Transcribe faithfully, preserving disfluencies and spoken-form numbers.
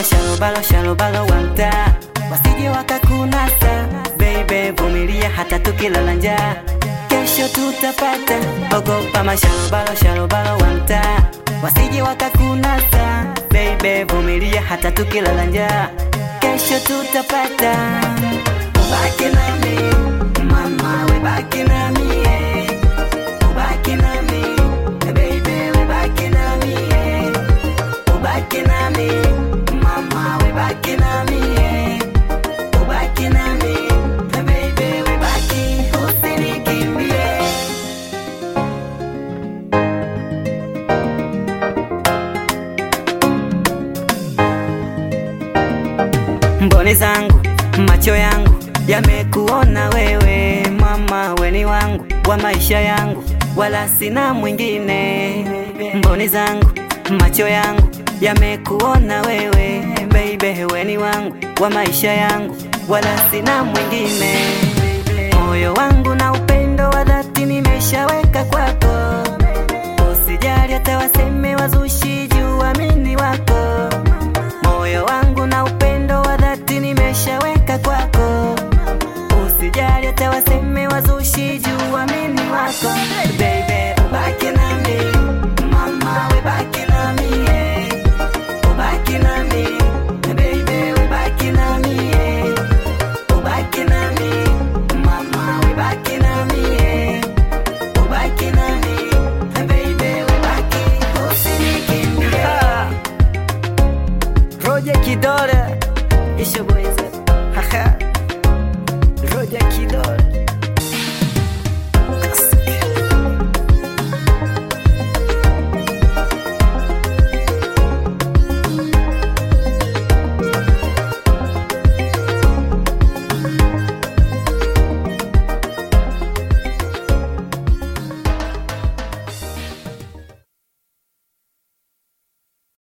mashalobalo shalobalo wanta, wasije wakakunasa. Baby vumilia hata tukilala njaa, kesho tutapata. Ogopa mashalobalo shalobalo wanta, wasije wakakunasa. Baby vumilia hata tukilala njaa, kesho tutapata. Ubaki nami mama, we baki nami, eh. Ubaki nami baby, we baki nami, eh. Ubaki nami mama, we baki nami, eh. Ubaki nami baby, we baki, usinikimbie. Mboni zangu, macho yangu yamekuona wewe mama, weni wangu wa maisha yangu, wala sina mwingine. Mboni zangu, macho yangu yamekuona wewe baby, weni wangu wa maisha yangu, wala sina mwingine. Moyo wangu na upendo wa dhati nimeshaweka kwako, usijali hata waseme wazushi juu amini wako. Moyo wangu na upendo wa dhati nimeshaweka kwako, usijali hata waseme wazushi juu amini wako. Baby ubaki nami mama, we baki nami, eh. Ubaki nami baby, ubaki nami, eh. Ubaki nami mama, we baki nami, eh. Ubaki nami baby, ubaki, usinikimbie. Roja Kidole, it's your boy, haha. Roja Kidole.